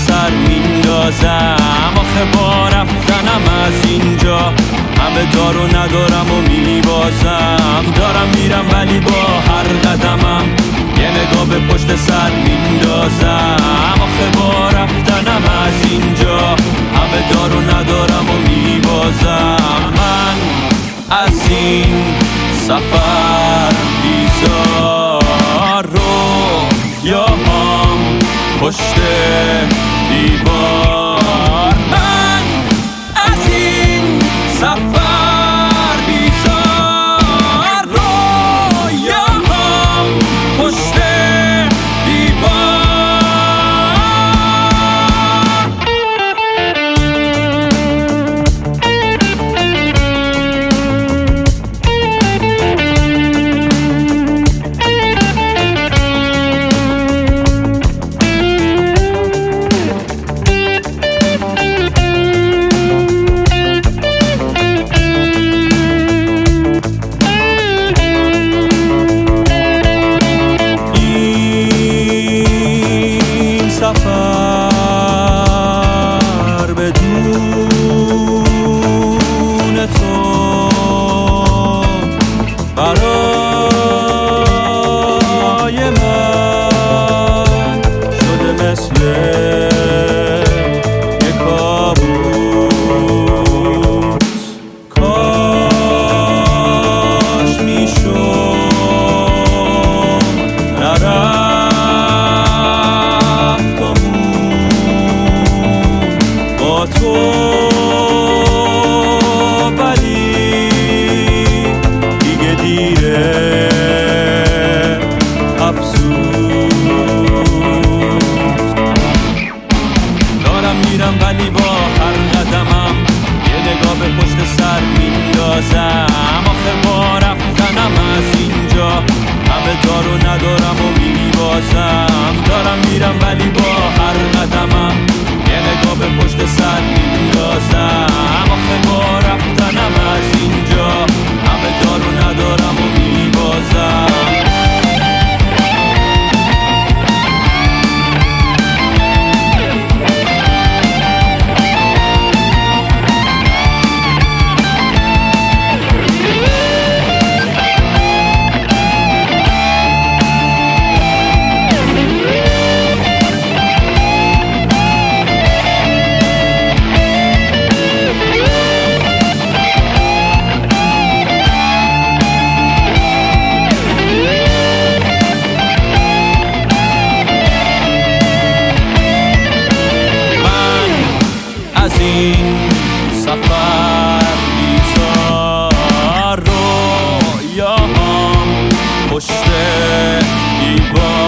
سر میندازم. آخه با رفتنم از اینجا همه دارو ندارم و میبازم. دارم میرم ولی با هر قدمم یه نگاه به پشت سر میندازم. آخه با رفتنم از اینجا همه دارو ندارم و میبازم. من از این سفر بیزار رو یا هم پشت دیوار. من از این سفر بیزار رو یا هم پشت دیوار. سفر بدون تو برای من شده مثل یک کابوس. کاش میشد تو ولی دیگه دیره افسوس. دارم میرم ولی با هر قدمم یه نگاه به پشت سر میندازم. آخه با رفتنم از اینجا همه دارو ندارم و میبازم. دارم میرم ولی با هر قدمم یه نگاه به پشت سر میندازم. آخه با رفتنم از اینجا همه دارو ندارم و میبازم. از این سفر بیزار رو یا هم پشت دیوار.